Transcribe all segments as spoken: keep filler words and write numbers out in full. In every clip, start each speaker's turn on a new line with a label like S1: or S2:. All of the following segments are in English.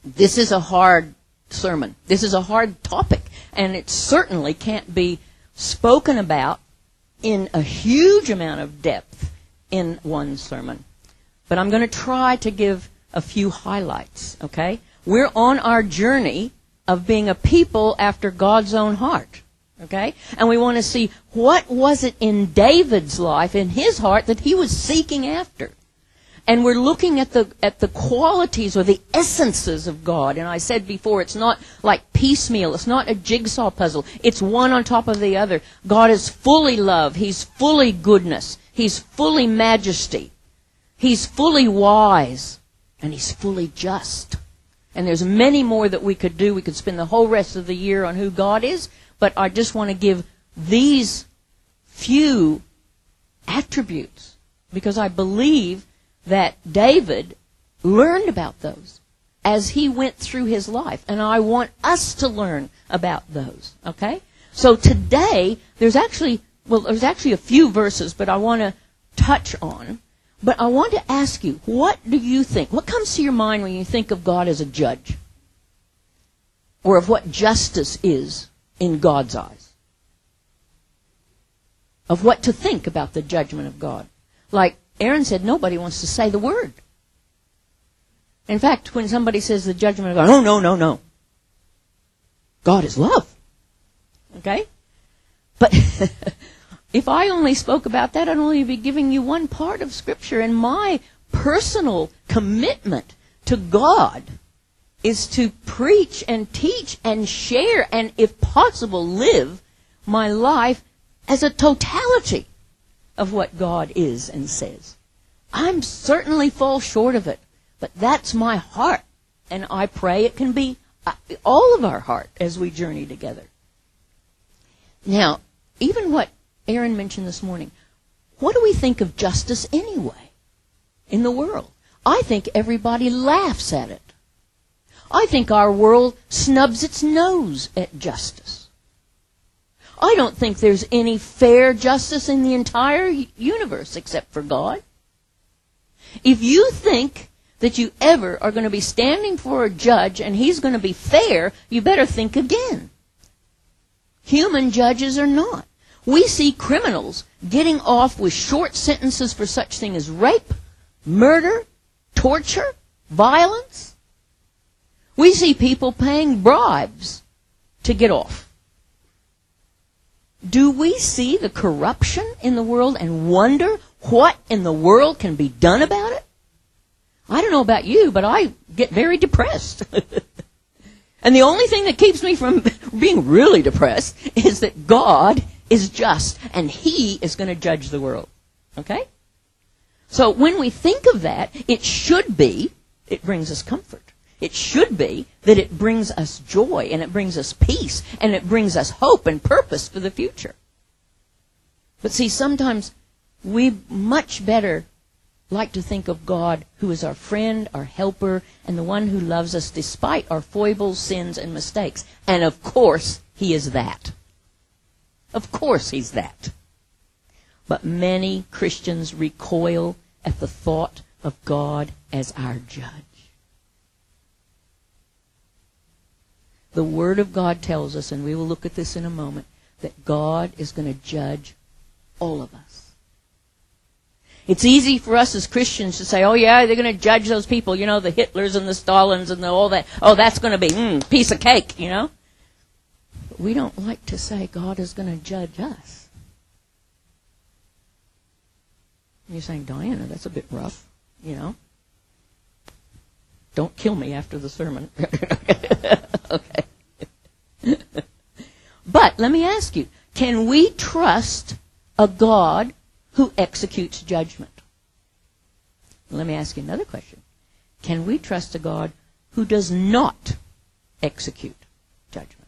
S1: This is a hard sermon. This is a hard topic, and it certainly can't be spoken about in a huge amount of depth in one sermon. But I'm going to try to give a few highlights, okay? We're on our journey of being a people after God's own heart, okay? And we want to see what was it in David's life, in his heart, that he was seeking after. And we're looking at the at the qualities or the essences of God. And I said before, it's not like piecemeal. It's not a jigsaw puzzle. It's one on top of the other. God is fully love. He's fully goodness. He's fully majesty. He's fully wise. And He's fully just. And there's many more that we could do. We could spend the whole rest of the year on who God is. But I just want to give these few attributes, because I believe that David learned about those as he went through his life. And I want us to learn about those, okay? So today, there's actually, well, there's actually a few verses, but I want to touch on. But I want to ask you, what do you think? What comes to your mind when you think of God as a judge? Or of what justice is in God's eyes? Of what to think about the judgment of God? Like Aaron said, nobody wants to say the word. In fact, when somebody says the judgment of God, oh, no, no, no. God is love. Okay? But if I only spoke about that, I'd only be giving you one part of Scripture. And my personal commitment to God is to preach and teach and share and, if possible, live my life as a totality of what God is and says. I'm certainly fall short of it, but that's my heart, and I pray it can be all of our heart as we journey together. Now, even what Aaron mentioned this morning, what do we think of justice anyway in the world? I think everybody laughs at it. I think our world snubs its nose at justice. I don't think there's any fair justice in the entire universe except for God. If you think that you ever are going to be standing for a judge and he's going to be fair, you better think again. Human judges are not. We see criminals getting off with short sentences for such things as rape, murder, torture, violence. We see people paying bribes to get off. Do we see the corruption in the world and wonder what in the world can be done about it? I don't know about you, but I get very depressed. And the only thing that keeps me from being really depressed is that God is just and He is going to judge the world. Okay? So when we think of that, it should be, it brings us comfort. It should be that it brings us joy and it brings us peace and it brings us hope and purpose for the future. But see, sometimes we much better like to think of God who is our friend, our helper, and the one who loves us despite our foibles, sins, and mistakes. And of course, He is that. Of course He's that. But many Christians recoil at the thought of God as our judge. The Word of God tells us, and we will look at this in a moment, that God is going to judge all of us. It's easy for us as Christians to say, oh yeah, they're going to judge those people, you know, the Hitlers and the Stalins and the, all that. Oh, that's going to be mm, piece of cake, you know. But we don't like to say God is going to judge us. And you're saying, Diana, that's a bit rough, you know. Don't kill me after the sermon. Okay. But let me ask you, can we trust a God who executes judgment? Let me ask you another question. Can we trust a God who does not execute judgment?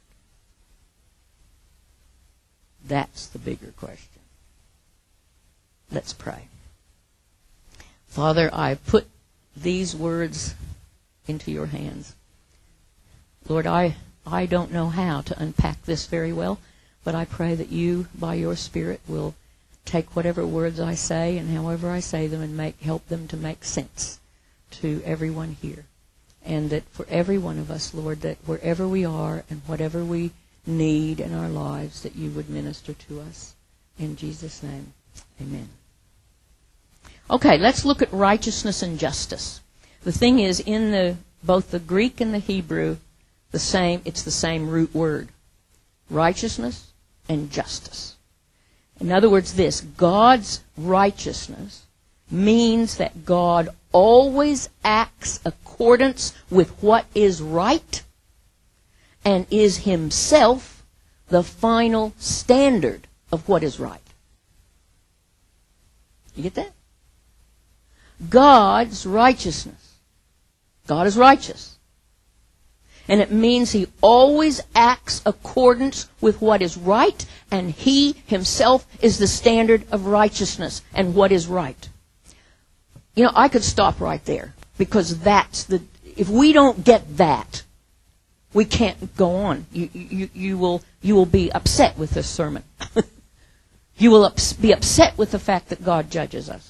S1: That's the bigger question. Let's pray. Father, I put these words into your hands. Lord, I, I don't know how to unpack this very well, but I pray that you, by your Spirit, will take whatever words I say and however I say them and make help them to make sense to everyone here. And that for every one of us, Lord, that wherever we are and whatever we need in our lives, that you would minister to us. In Jesus' name, amen. Okay, let's look at righteousness and justice. The thing is, in the both the Greek and the Hebrew, the same, it's the same root word. Righteousness and justice. In other words, this, God's righteousness means that God always acts accordance with what is right and is himself the final standard of what is right. You get that? God's righteousness. God is righteous. And it means he always acts accordance with what is right, and he himself is the standard of righteousness and what is right. You know, I could stop right there, because that's the, if we don't get that, we can't go on. You, you, you will, you will be upset with this sermon. You will ups, be upset with the fact that God judges us.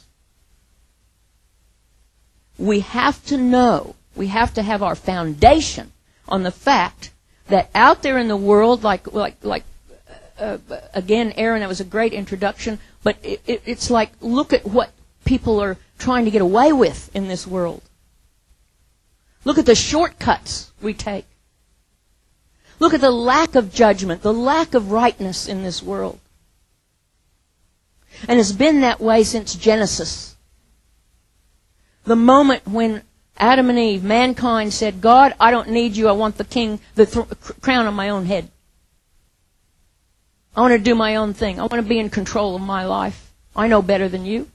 S1: We have to know, we have to have our foundation on the fact that out there in the world, like, like, like uh, again, Aaron, that was a great introduction, but it, it, it's like, look at what people are trying to get away with in this world. Look at the shortcuts we take. Look at the lack of judgment, the lack of rightness in this world. And it's been that way since Genesis. The moment when Adam and Eve, mankind, said, God, I don't need you. I want the king, the th- crown on my own head. I want to do my own thing. I want to be in control of my life. I know better than you.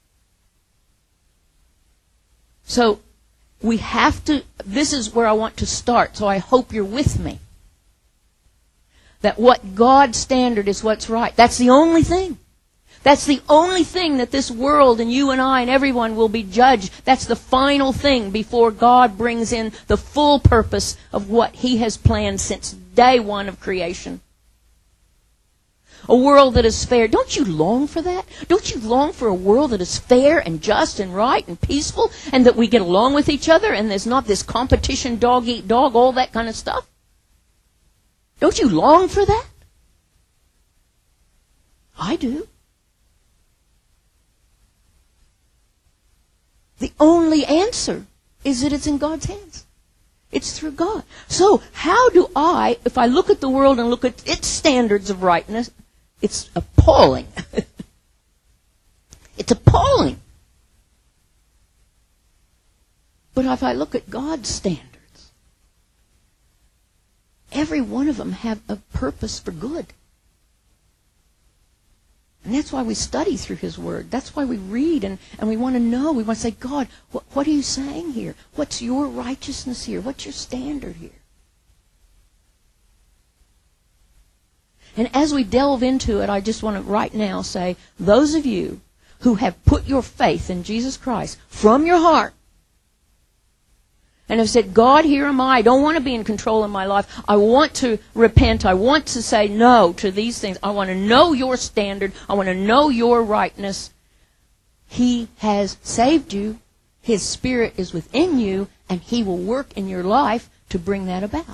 S1: So we have to, this is where I want to start, so I hope you're with me. That what God's standard is what's right. That's the only thing. That's the only thing that this world and you and I and everyone will be judged. That's the final thing before God brings in the full purpose of what he has planned since day one of creation. A world that is fair. Don't you long for that? Don't you long for a world that is fair and just and right and peaceful, and that we get along with each other and there's not this competition, dog eat dog, all that kind of stuff? Don't you long for that? I do. The only answer is that it's in God's hands. It's through God. So how do I, if I look at the world and look at its standards of rightness, it's appalling. It's appalling. But if I look at God's standards, every one of them have a purpose for good. And that's why we study through his word. That's why we read and, and we want to know. We want to say, God, what, what are you saying here? What's your righteousness here? What's your standard here? And as we delve into it, I just want to right now say, those of you who have put your faith in Jesus Christ from your heart and have said, God, here am I. I don't want to be in control of my life. I want to repent. I want to say no to these things. I want to know your standard. I want to know your rightness. He has saved you. His Spirit is within you, and he will work in your life to bring that about.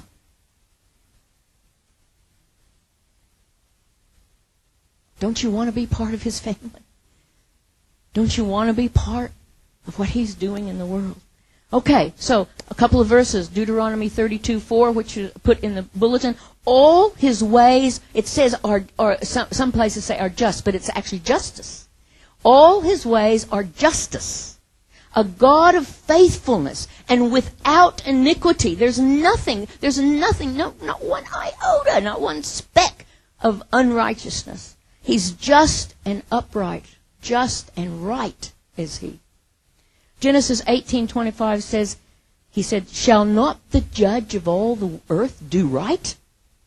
S1: Don't you want to be part of his family? Don't you want to be part of what he's doing in the world? Okay, so a couple of verses. Deuteronomy thirty-two four, which is put in the bulletin. All his ways, it says, are, are some, some places say are just, but it's actually justice. All his ways are justice. A God of faithfulness and without iniquity. There's nothing, there's nothing, no, not one iota, not one speck of unrighteousness. He's just and upright. Just and right is he. Genesis eighteen twenty-five says, he said, shall not the judge of all the earth do right?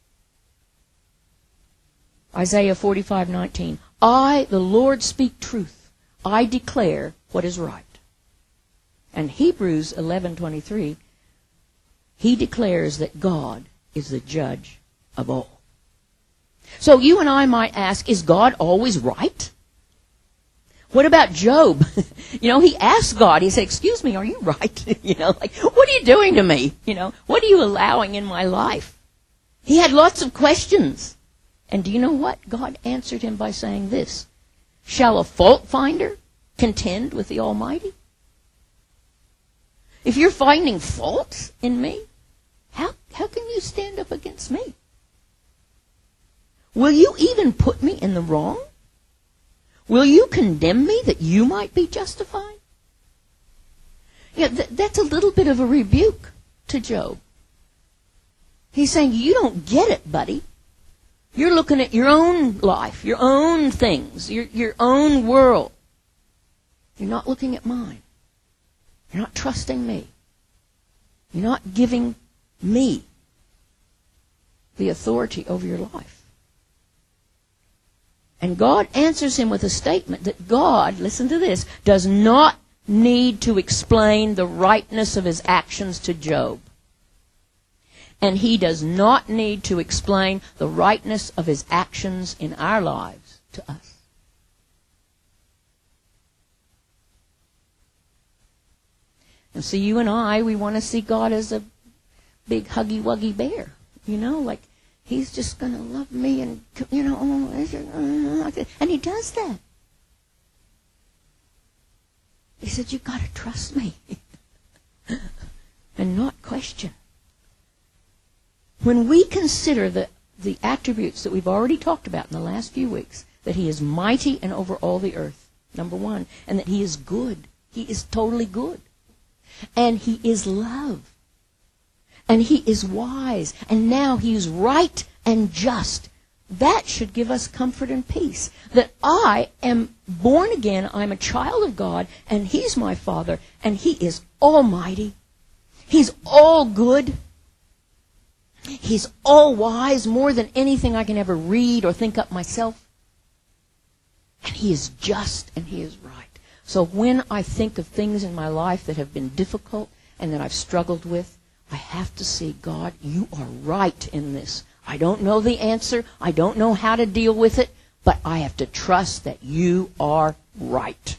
S1: Isaiah forty-five nineteen, I, the Lord, speak truth. I declare what is right. And Hebrews eleven twenty-three, he declares that God is the judge of all. So you and I might ask, is God always right? What about Job? You know, he asked God, he said, excuse me, are you right? You know, like, what are you doing to me? You know, what are you allowing in my life? He had lots of questions. And do you know what? God answered him by saying this, shall a fault finder contend with the Almighty? If you're finding faults in me, how, how can you stand up against me? Will you even put me in the wrong? Will you condemn me that you might be justified? Yeah, th- that's a little bit of a rebuke to Job. He's saying, you don't get it, buddy. You're looking at your own life, your own things, your, your own world. You're not looking at mine. You're not trusting me. You're not giving me the authority over your life. And God answers him with a statement that God, listen to this, does not need to explain the rightness of his actions to Job. And he does not need to explain the rightness of his actions in our lives to us. And so you and I, we want to see God as a big huggy-wuggy bear. You know, like he's just going to love me and, you know, and he does that. He said, you've got to trust me and not question. When we consider the, the attributes that we've already talked about in the last few weeks, that he is mighty and over all the earth, number one, and that he is good. He is totally good. And he is love. And he is wise. And now he is right and just. That should give us comfort and peace. That I am born again, I'm a child of God, and he's my Father, and he is almighty. He's all good. He's all wise, more than anything I can ever read or think up myself. And he is just and he is right. So when I think of things in my life that have been difficult and that I've struggled with, I have to see, God, you are right in this. I don't know the answer. I don't know how to deal with it, but I have to trust that you are right.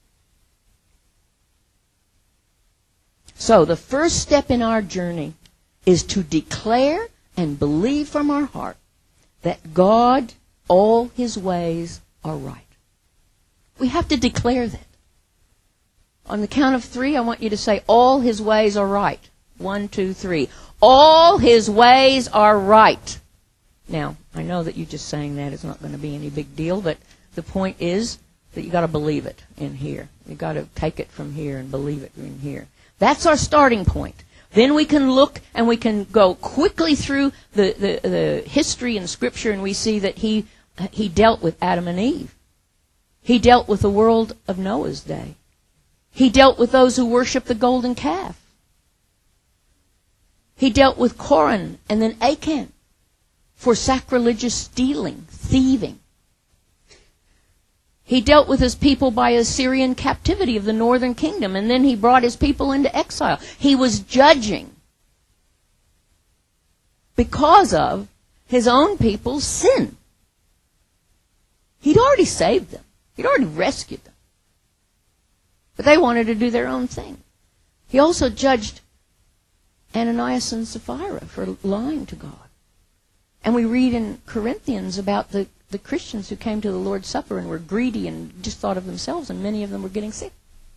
S1: So the first step in our journey is to declare and believe from our heart that God, all his ways are right. We have to declare that. On the count of three, I want you to say, all his ways are right. One, two, three. All his ways are right. Now, I know that you just saying that is not going to be any big deal, but the point is that you got to believe it in here. You got to take it from here and believe it in here. That's our starting point. Then we can look and we can go quickly through the, the, the history in Scripture, and we see that he, he dealt with Adam and Eve. He dealt with the world of Noah's day. He dealt with those who worshiped the golden calf. He dealt with Korah and then Achan for sacrilegious stealing, thieving. He dealt with his people by Assyrian captivity of the northern kingdom, and then he brought his people into exile. He was judging because of his own people's sin. He'd already saved them. He'd already rescued them. But they wanted to do their own thing. He also judged Ananias and Sapphira for lying to God. And we read in Corinthians about the, the Christians who came to the Lord's Supper and were greedy and just thought of themselves, and many of them were getting sick.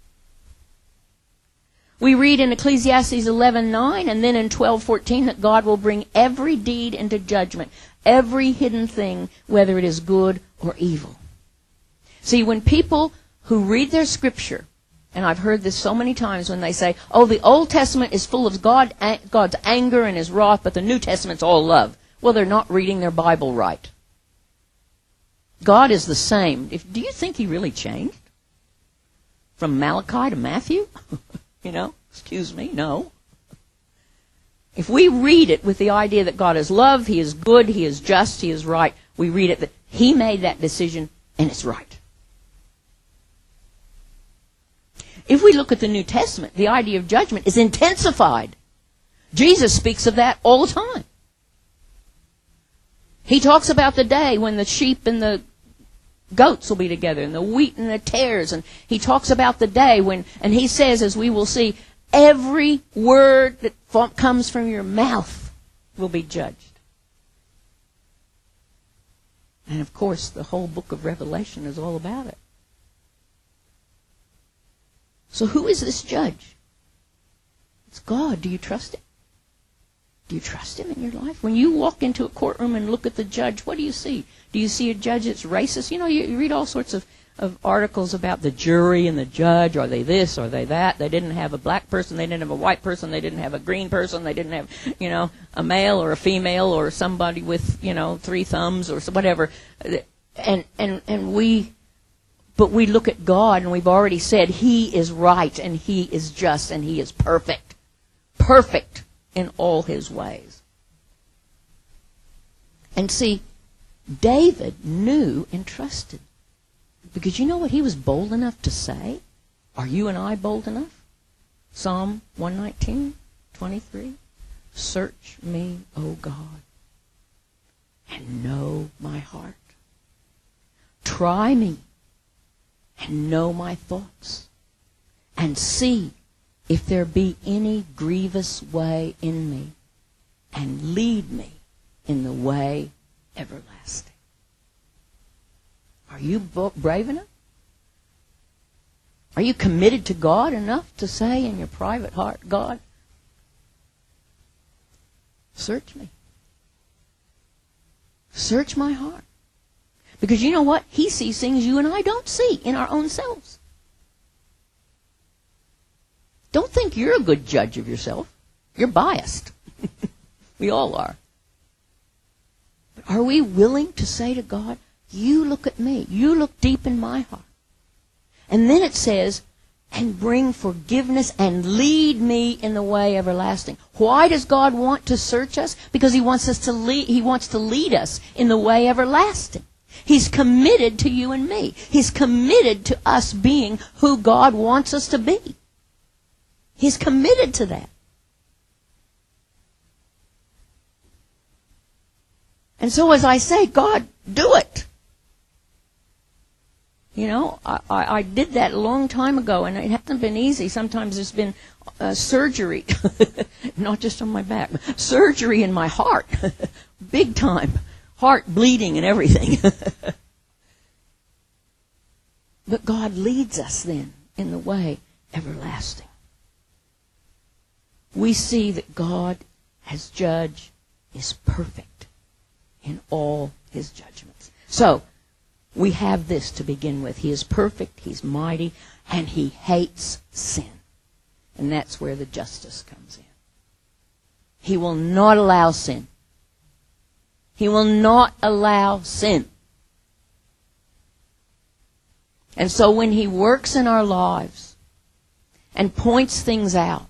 S1: We read in Ecclesiastes eleven nine and then in twelve fourteen that God will bring every deed into judgment, every hidden thing, whether it is good or evil. See, when people who read their Scripture, and I've heard this so many times when they say, oh, the Old Testament is full of God, God's anger and his wrath, but the New Testament's all love. Well, they're not reading their Bible right. God is the same. If, do you think he really changed? From Malachi to Matthew? You know, excuse me, no. If we read it with the idea that God is love, he is good, he is just, he is right, we read it that he made that decision and it's right. If we look at the New Testament, the idea of judgment is intensified. Jesus speaks of that all the time. He talks about the day when the sheep and the goats will be together, and the wheat and the tares. And he talks about the day when, and he says, as we will see, every word that f- comes from your mouth will be judged. And of course, the whole book of Revelation is all about it. So who is this judge? It's God. Do you trust him? Do you trust him in your life? When you walk into a courtroom and look at the judge, what do you see? Do you see a judge that's racist? You know, you, you read all sorts of, of articles about the jury and the judge. Are they this? Are they that? They didn't have a black person. They didn't have a white person. They didn't have a green person. They didn't have, you know, a male or a female or somebody with, you know, three thumbs or whatever. And, and, and we... But we look at God and we've already said he is right and he is just and he is perfect. Perfect in all his ways. And see, David knew and trusted. Because you know what he was bold enough to say? Are you and I bold enough? Psalm one nineteen, twenty-three. Search me, O God, and know my heart. Try me and know my thoughts, and see if there be any grievous way in me, and lead me in the way everlasting. Are you brave enough? Are you committed to God enough to say in your private heart, God, search me. Search my heart. Because you know what? He sees things you and I don't see in our own selves. Don't think you're a good judge of yourself. You're biased. We all are. But are we willing to say to God, you look at me. You look deep in my heart. And then it says, and bring forgiveness and lead me in the way everlasting. Why does God want to search us? Because he wants us to lead, he wants to lead us in the way everlasting. He's committed to you and me. He's committed to us being who God wants us to be. He's committed to that. And so as I say, God, do it. You know, I, I, I did that a long time ago, and it hasn't been easy. Sometimes there's been uh, surgery, not just on my back, surgery in my heart, big time. Heart bleeding and everything. But God leads us then in the way everlasting. We see that God, as judge, is perfect in all his judgments. So, we have this to begin with. He is perfect, he's mighty, and he hates sin. And that's where the justice comes in. He will not allow sin. He will not allow sin. And so when he works in our lives and points things out,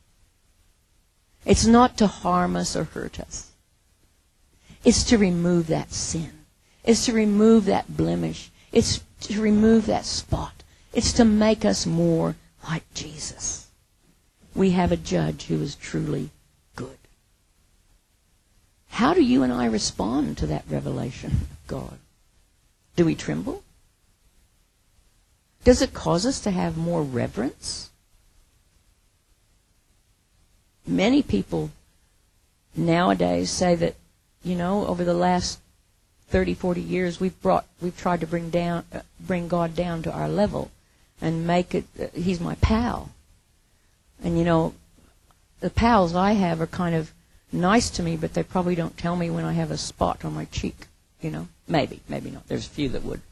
S1: it's not to harm us or hurt us. It's to remove that sin. It's to remove that blemish. It's to remove that spot. It's to make us more like Jesus. We have a judge who is truly good. How do you and I respond to that revelation of God? Do we tremble? Does it cause us to have more reverence? Many people nowadays say that, you know, over the last thirty, forty years, we've brought, we've tried to bring down, uh, bring God down to our level and make it, uh, he's my pal. And, you know, the pals I have are kind of nice to me, but they probably don't tell me when I have a spot on my cheek, you know. Maybe, maybe not. There's a few that would.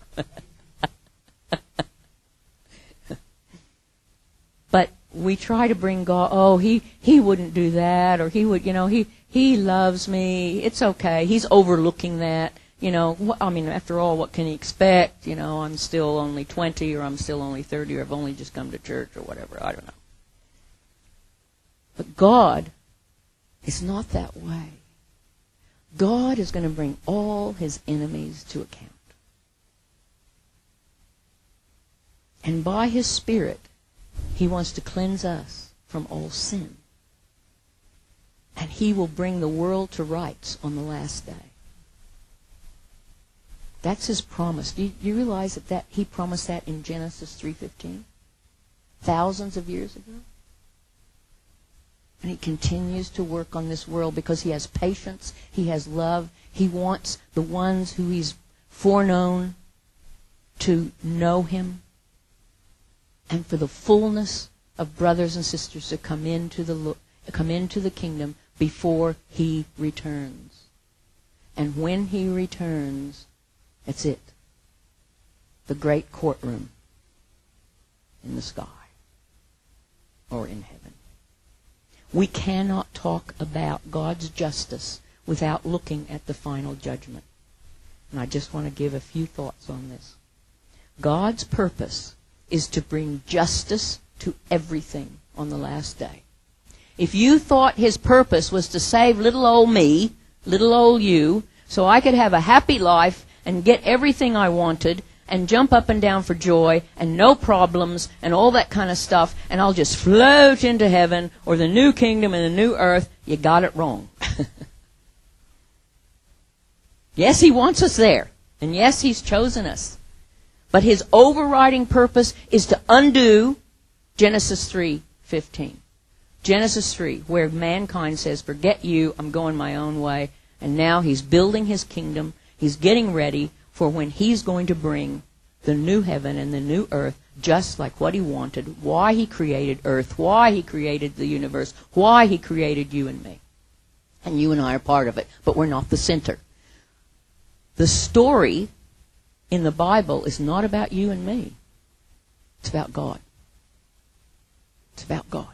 S1: But we try to bring God, oh, he, he wouldn't do that, or he would, you know, he, he loves me. It's okay. He's overlooking that. You know, wh- I mean, after all, what can he expect? You know, I'm still only twenty, or I'm still only thirty, or I've only just come to church, or whatever. I don't know. But God is not that way. God is going to bring all his enemies to account. And by his Spirit, he wants to cleanse us from all sin. And he will bring the world to rights on the last day. That's his promise. Do you, you realize that, that he promised that in Genesis three fifteen? Thousands of years ago? And he continues to work on this world because he has patience, he has love. He wants the ones who he's foreknown to know him, and for the fullness of brothers and sisters to come into the come into the kingdom before he returns. And when he returns, that's it. The great courtroom in the sky or in heaven. We cannot talk about God's justice without looking at the final judgment. And I just want to give a few thoughts on this. God's purpose is to bring justice to everything on the last day. If you thought his purpose was to save little old me, little old you, so I could have a happy life and get everything I wanted and jump up and down for joy and no problems and all that kind of stuff, and I'll just float into heaven or the new kingdom and the new earth, you got it wrong. Yes, he wants us there. And yes, he's chosen us. But his overriding purpose is to undo Genesis three fifteen. Genesis three, where mankind says, forget you, I'm going my own way. And now he's building his kingdom. He's getting ready for when he's going to bring the new heaven and the new earth, just like what he wanted, why he created earth, why he created the universe, why he created you and me. And you and I are part of it, but we're not the center. The story in the Bible is not about you and me. It's about God. It's about God.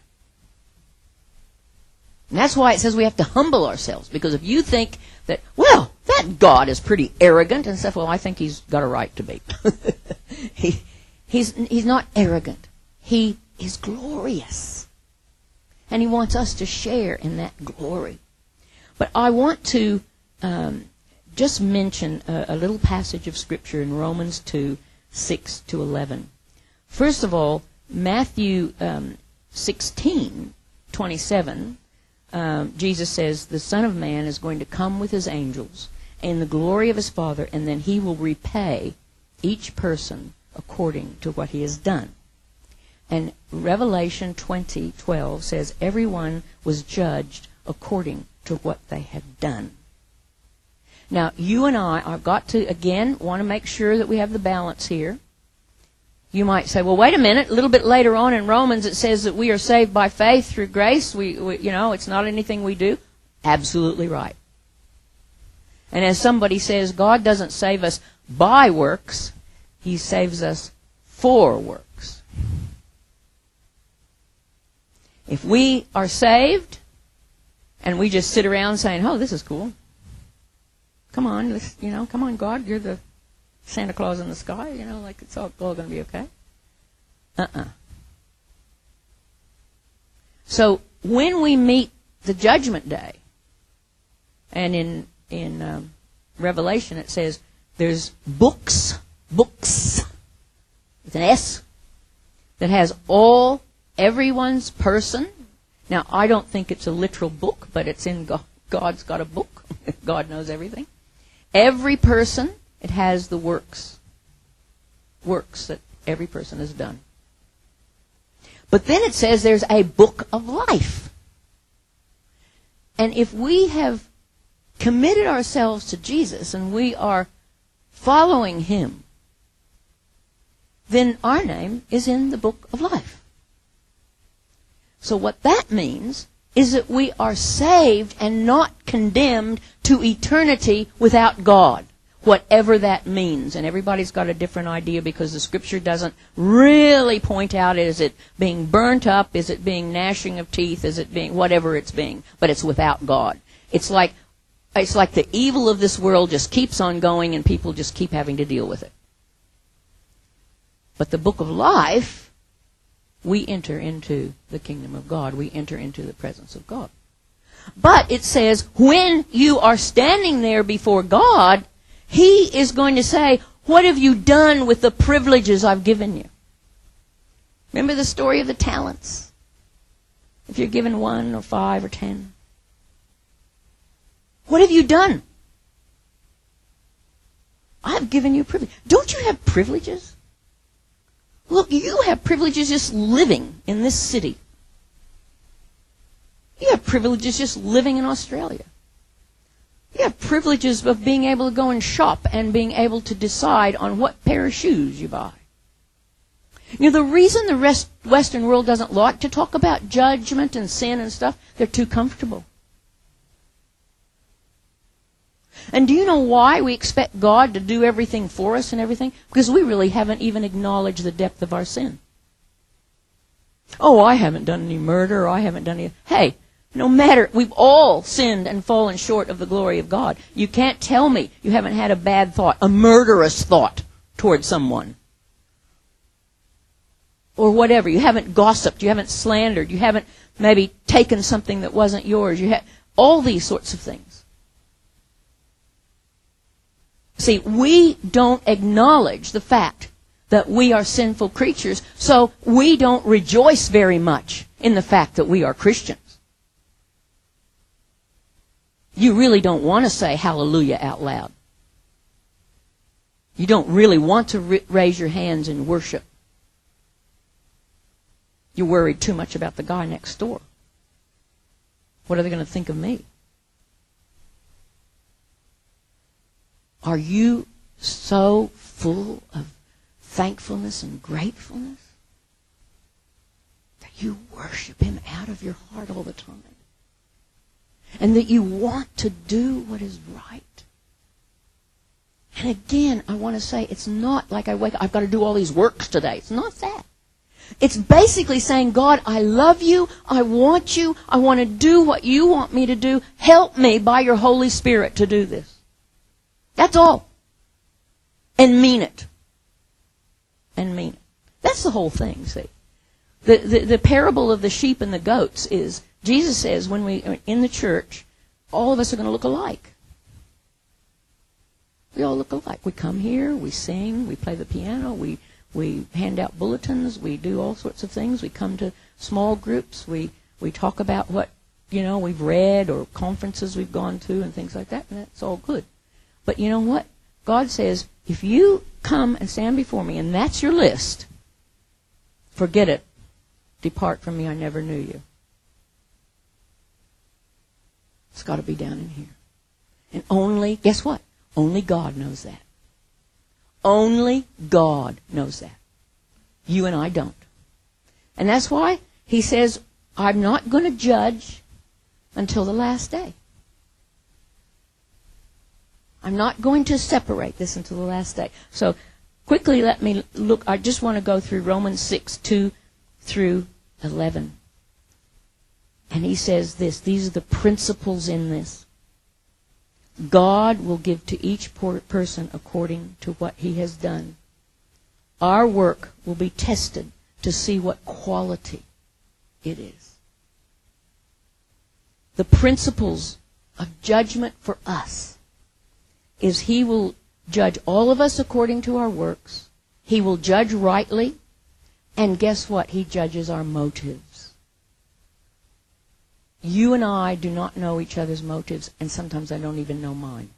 S1: And that's why it says we have to humble ourselves. Because if you think that, well, that God is pretty arrogant and stuff, well, I think he's got a right to be. he, he's, he's not arrogant. He is glorious. And he wants us to share in that glory. But I want to um, just mention a, a little passage of Scripture in Romans two, six to eleven. First of all, Matthew um, sixteen, twenty-seven, um, Jesus says, the Son of Man is going to come with his angels in the glory of his Father, and then he will repay each person according to what he has done. And Revelation twenty, twelve says, everyone was judged according to what they had done. Now, you and I have got to, again, want to make sure that we have the balance here. You might say, well, wait a minute, a little bit later on in Romans it says that we are saved by faith through grace. We, we you know, it's not anything we do. Absolutely right. And as somebody says, God doesn't save us by works. He saves us for works. If we are saved and we just sit around saying, oh, this is cool. Come on, this, you know, come on, God, you're the Santa Claus in the sky, you know, like it's all, all going to be okay. Uh-uh. So when we meet the judgment day, and in in um, Revelation it says there's books, books, with an S, that has all, everyone's person. Now, I don't think it's a literal book, but it's in God. God's got a book. God knows everything. Every person, it has the works. Works that every person has done. But then it says there's a book of life. And if we have committed ourselves to Jesus and we are following him, then our name is in the book of life. So what that means is that we are saved and not condemned to eternity without God, whatever that means. And everybody's got a different idea because the Scripture doesn't really point out, is it being burnt up, is it being gnashing of teeth, is it being whatever it's being, but it's without God. It's like it's like the evil of this world just keeps on going and people just keep having to deal with it. But the book of life, we enter into the kingdom of God. We enter into the presence of God. But it says, when you are standing there before God, he is going to say, what have you done with the privileges I've given you? Remember the story of the talents? If you're given one or five or ten. What have you done? I've given you privilege. Don't you have privileges? Look, you have privileges just living in this city. You have privileges just living in Australia. You have privileges of being able to go and shop and being able to decide on what pair of shoes you buy. You know, the reason the rest, Western world doesn't like to talk about judgment and sin and stuff, they're too comfortable. And do you know why we expect God to do everything for us and everything? Because we really haven't even acknowledged the depth of our sin. Oh, I haven't done any murder, or I haven't done any... Hey, no matter, we've all sinned and fallen short of the glory of God. You can't tell me you haven't had a bad thought, a murderous thought toward someone. Or whatever. You haven't gossiped, you haven't slandered, you haven't maybe taken something that wasn't yours. You ha- all these sorts of things. See, we don't acknowledge the fact that we are sinful creatures, so we don't rejoice very much in the fact that we are Christians. You really don't want to say hallelujah out loud. You don't really want to ri- raise your hands in worship. You're worried too much about the guy next door. What are they going to think of me? Are you so full of thankfulness and gratefulness that you worship Him out of your heart all the time? And that you want to do what is right? And again, I want to say, it's not like I wake up, I've got to do all these works today. It's not that. It's basically saying, God, I love you, I want you, I want to do what you want me to do. Help me by your Holy Spirit to do this. That's all. And mean it. And mean it. That's the whole thing, see. The, the, the parable of the sheep and the goats is, Jesus says when we are in the church, all of us are going to look alike. We all look alike. We come here, we sing, we play the piano, we, we hand out bulletins, we do all sorts of things. We come to small groups, we, we talk about what, you know, we've read or conferences we've gone to and things like that, and that's all good. But you know what? God says, if you come and stand before me and that's your list, forget it. Depart from me, I never knew you. It's got to be down in here. And only, guess what? Only God knows that. Only God knows that. You and I don't. And that's why He says, I'm not going to judge until the last day. I'm not going to separate this until the last day. So quickly let me look. I just want to go through Romans six, two through eleven. And he says this. These are the principles in this. God will give to each person according to what he has done. Our work will be tested to see what quality it is. The principles of judgment for us is He will judge all of us according to our works. He will judge rightly. And guess what? He judges our motives. You and I do not know each other's motives, and sometimes I don't even know mine.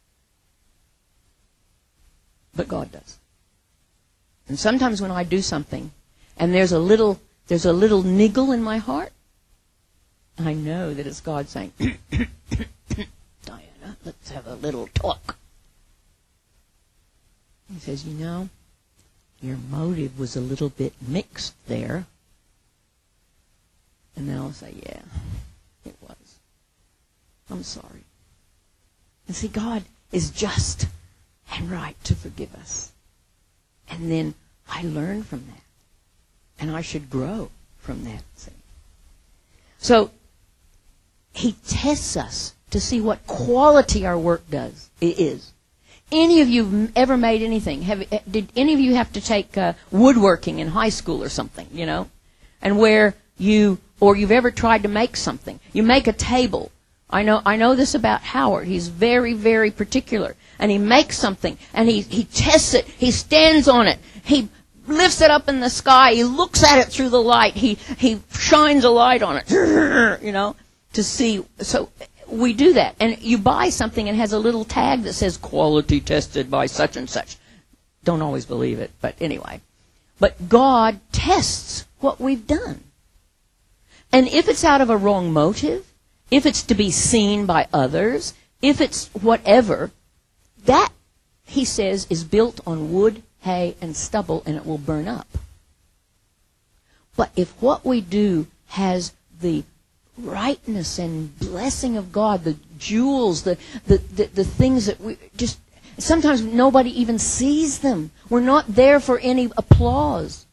S1: But God does. And sometimes when I do something, and there's a little, there's a little niggle in my heart, I know that it's God saying, Diana, let's have a little talk. He says, you know, your motive was a little bit mixed there. And then I'll say, yeah, it was. I'm sorry. And see, God is just and right to forgive us. And then I learn from that. And I should grow from that. See? So, He tests us to see what quality our work does. It is. Any of you ever made anything? Have, did any of you have to take uh, woodworking in high school or something, you know? And where you, or you've ever tried to make something. You make a table. I know I know this about Howard. He's very, very particular. And he makes something, and he, he tests it. He stands on it. He lifts it up in the sky. He looks at it through the light. He, he shines a light on it, you know, to see. So we do that. And you buy something and it has a little tag that says quality tested by such and such. Don't always believe it, but anyway. But God tests what we've done. And if it's out of a wrong motive, if it's to be seen by others, if it's whatever, that, he says, is built on wood, hay, and stubble, and it will burn up. But if what we do has the rightness and blessing of God, the jewels, the, the, the, the things that we just, sometimes nobody even sees them. We're not there for any applause.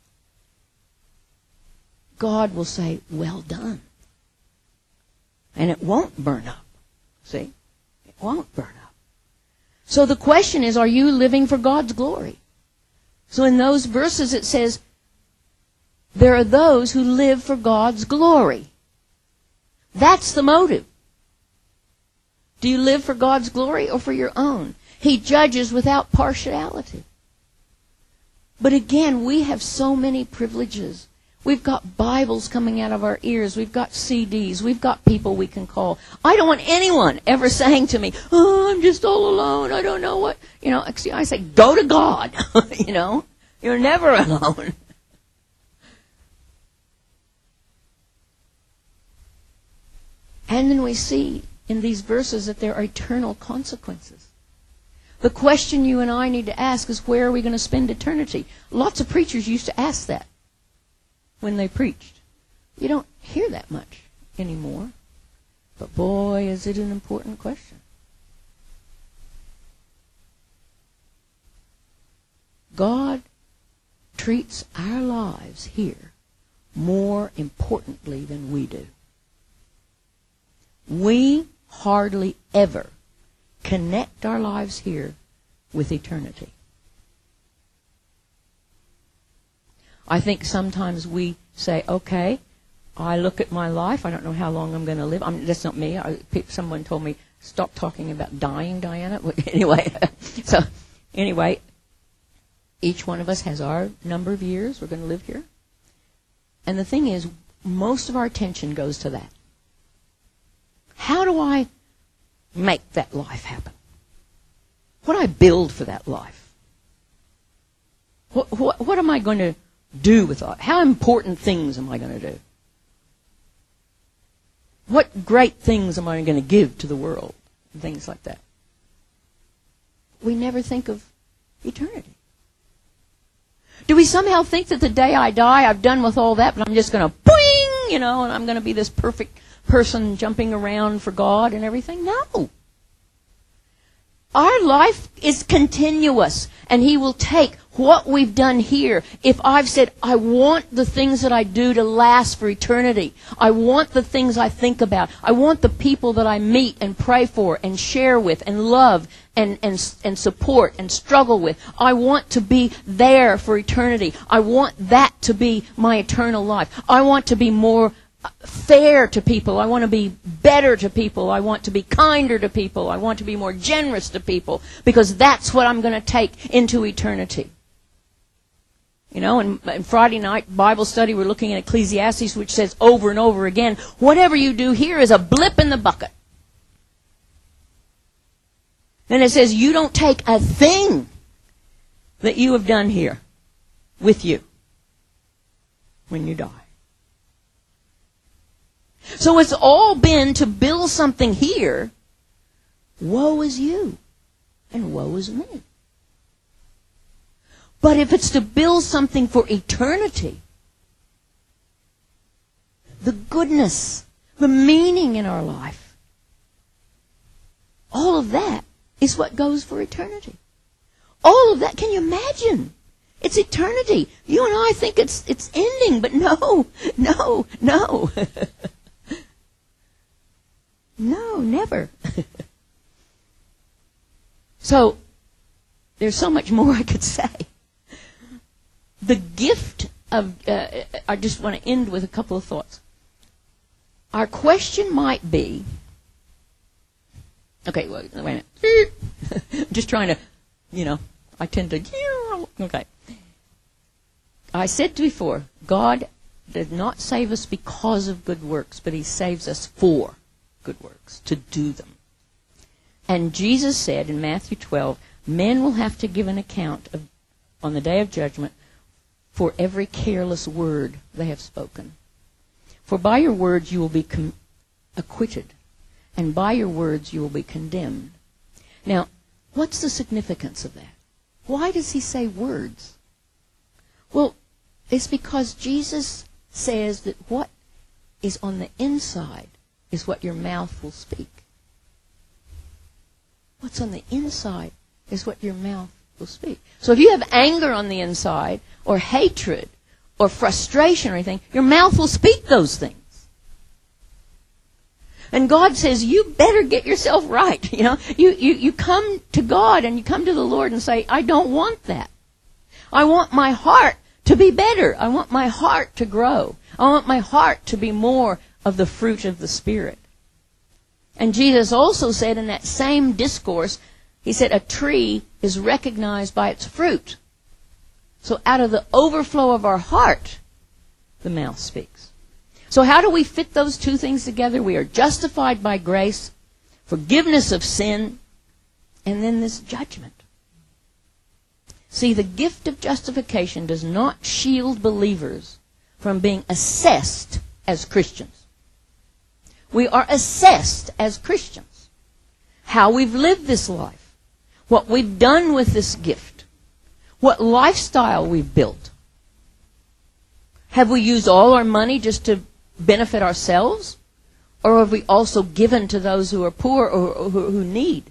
S1: God will say, well done. And it won't burn up. See? It won't burn up. So the question is, are you living for God's glory? So in those verses it says, there are those who live for God's glory. That's the motive. Do you live for God's glory or for your own? He judges without partiality. But again, we have so many privileges. We've got Bibles coming out of our ears. We've got C Ds. We've got people we can call. I don't want anyone ever saying to me, oh, I'm just all alone. I don't know what. You know, actually, I say, go to God. You know, you're never alone. And then we see in these verses that there are eternal consequences. The question you and I need to ask is, where are we going to spend eternity? Lots of preachers used to ask that when they preached. You don't hear that much anymore. But boy, is it an important question. God treats our lives here more importantly than we do. We hardly ever connect our lives here with eternity. I think sometimes we say, okay, I look at my life, I don't know how long I'm going to live. I mean, that's not me. I, someone told me, stop talking about dying, Diana. Anyway, so anyway, each one of us has our number of years we're going to live here. And the thing is, most of our attention goes to that. How do I make that life happen? What do I build for that life? What, what, what am I going to do with it? How important things am I going to do? What great things am I going to give to the world? And things like that. We never think of eternity. Do we somehow think that the day I die, I've done with all that, but I'm just going to boing, you know, and I'm going to be this perfect person jumping around for God and everything? No. Our life is continuous, and He will take what we've done here. If I've said, I want the things that I do to last for eternity. I want the things I think about. I want the people that I meet and pray for and share with and love and, and, and support and struggle with. I want to be there for eternity. I want that to be my eternal life. I want to be more fair to people. I want to be better to people. I want to be kinder to people. I want to be more generous to people, because that's what I'm going to take into eternity. You know, in, in Friday night Bible study, we're looking at Ecclesiastes, which says over and over again, whatever you do here is a blip in the bucket. And it says you don't take a thing that you have done here with you when you die. So it's all been to build something here. Woe is you, and woe is me. But if it's to build something for eternity, the goodness, the meaning in our life, all of that is what goes for eternity. All of that, can you imagine? It's eternity. You and I think it's it's ending, but no, no, no. No, never. So, there's so much more I could say. The gift of, uh, I just want to end with a couple of thoughts. Our question might be, okay, wait, wait a minute. I'm just trying to, you know, I tend to, okay. I said before, God did not save us because of good works, but He saves us for good good works, to do them. And Jesus said in Matthew twelve, men will have to give an account of, on the day of judgment for every careless word they have spoken. For by your words you will be com- acquitted, and by your words you will be condemned. Now, what's the significance of that? Why does he say words? Well, it's because Jesus says that what is on the inside is what your mouth will speak. What's on the inside is what your mouth will speak. So if you have anger on the inside, or hatred, or frustration or anything, your mouth will speak those things. And God says, you better get yourself right. You know, you, you, you come to God and you come to the Lord and say, I don't want that. I want my heart to be better. I want my heart to grow. I want my heart to be more of the fruit of the Spirit. And Jesus also said in that same discourse, he said, a tree is recognized by its fruit. So out of the overflow of our heart, the mouth speaks. So how do we fit those two things together? We are justified by grace, forgiveness of sin, and then this judgment. See, the gift of justification does not shield believers from being assessed as Christians. We are assessed as Christians. How we've lived this life. What we've done with this gift. What lifestyle we've built. Have we used all our money just to benefit ourselves? Or have we also given to those who are poor or who, who need?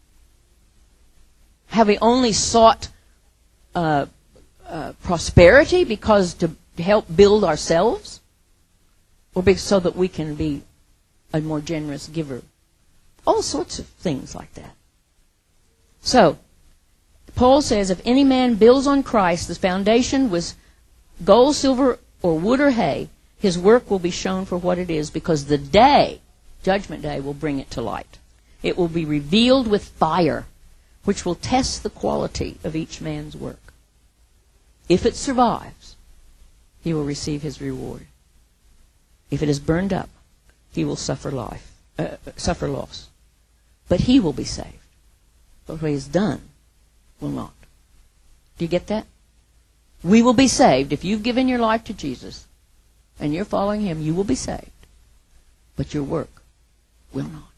S1: Have we only sought uh, uh, prosperity because to help build ourselves? Or be, so that we can be a more generous giver? All sorts of things like that. So, Paul says, if any man builds on Christ, the foundation was gold, silver, or wood or hay, his work will be shown for what it is, because the day, Judgment Day, will bring it to light. It will be revealed with fire, which will test the quality of each man's work. If it survives, he will receive his reward. If it is burned up, he will suffer life, uh, suffer loss. But he will be saved. But what he has done will not. Do you get that? We will be saved. If you've given your life to Jesus and you're following him, you will be saved. But your work will not.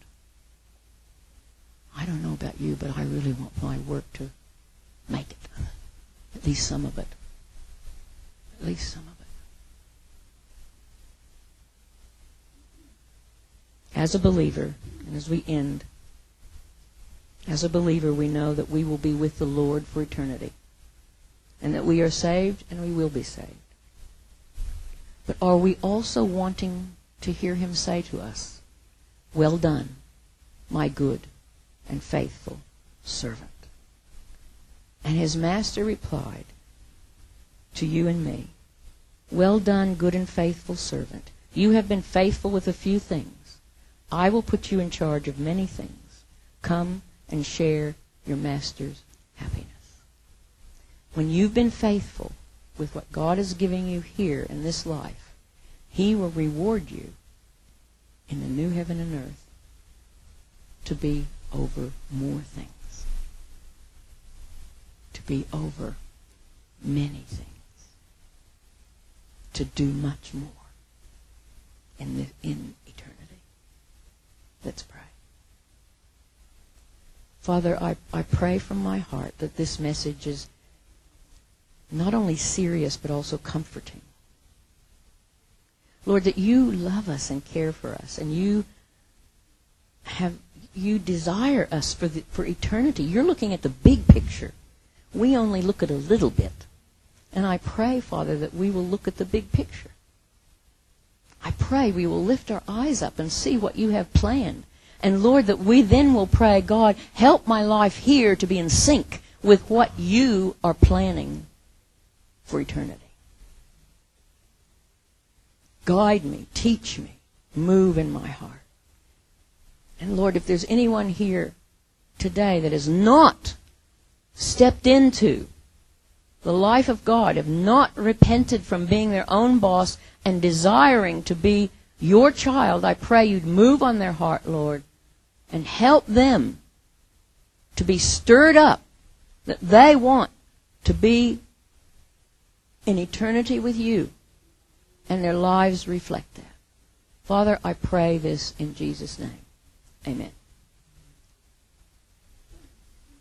S1: I don't know about you, but I really want my work to make it. At least some of it. At least some of it. As a believer, and as we end, as a believer, we know that we will be with the Lord for eternity. And that we are saved and we will be saved. But are we also wanting to hear him say to us, well done, my good and faithful servant? And his master replied to you and me, well done, good and faithful servant. You have been faithful with a few things. I will put you in charge of many things. Come and share your master's happiness. When you've been faithful with what God is giving you here in this life, he will reward you in the new heaven and earth to be over more things. To be over many things. To do much more in, the, in eternity. Let's pray. Father, I, I pray from my heart that this message is not only serious but also comforting. Lord, that you love us and care for us, and you have you desire us for the, for eternity. You're looking at the big picture. We only look at a little bit. And I pray, Father, that we will look at the big picture. I pray we will lift our eyes up and see what you have planned. And Lord, that we then will pray, God, help my life here to be in sync with what you are planning for eternity. Guide me, teach me, move in my heart. And Lord, if there's anyone here today that has not stepped into the life of God, have not repented from being their own boss and desiring to be your child, I pray you'd move on their heart, Lord, and help them to be stirred up, that they want to be in eternity with you, and their lives reflect that. Father, I pray this in Jesus' name. Amen.